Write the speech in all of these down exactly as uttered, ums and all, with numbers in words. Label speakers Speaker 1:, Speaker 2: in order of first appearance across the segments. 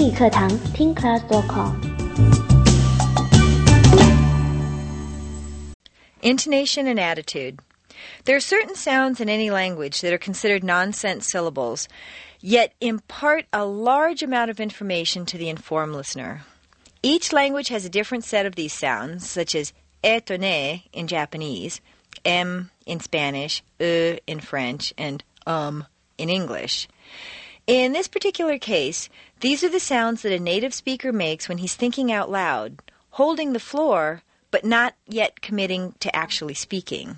Speaker 1: 英语课堂听 class dot com。
Speaker 2: Intonation and attitude. There are certain sounds in any language that are considered nonsense syllables, yet impart a large amount of information to the informed listener. Each language has a different set of these sounds, such as étonné in Japanese, m in Spanish, e in French, and um in English. In this particular case, these are the sounds that a native speaker makes when he's thinking out loud, holding the floor, but not yet committing to actually speaking.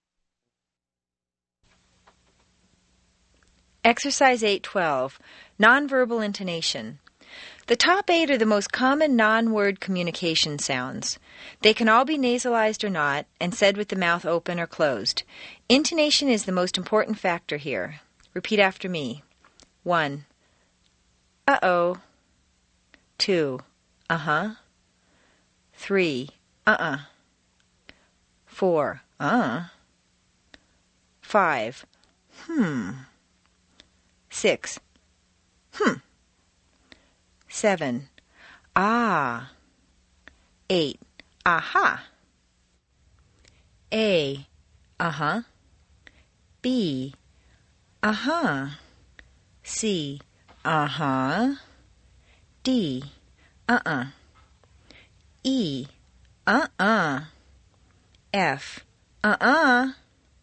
Speaker 2: Exercise eight twelve, Nonverbal Intonation. The top eight are the most common non-word communication sounds. They can all be nasalized or not, and said with the mouth open or closed. Intonation is the most important factor here. Repeat after me. One. Uh-oh. Two. Uh-huh. Three. Uh-uh. Four. Uh. Five. Hmm. Six. Hmm. Seven. Ah. Eight. Aha. A. Uh-huh. B. Uh-huh. C. Uh-huh. D. Uh-uh. E. Uh-uh. F. Uh-uh.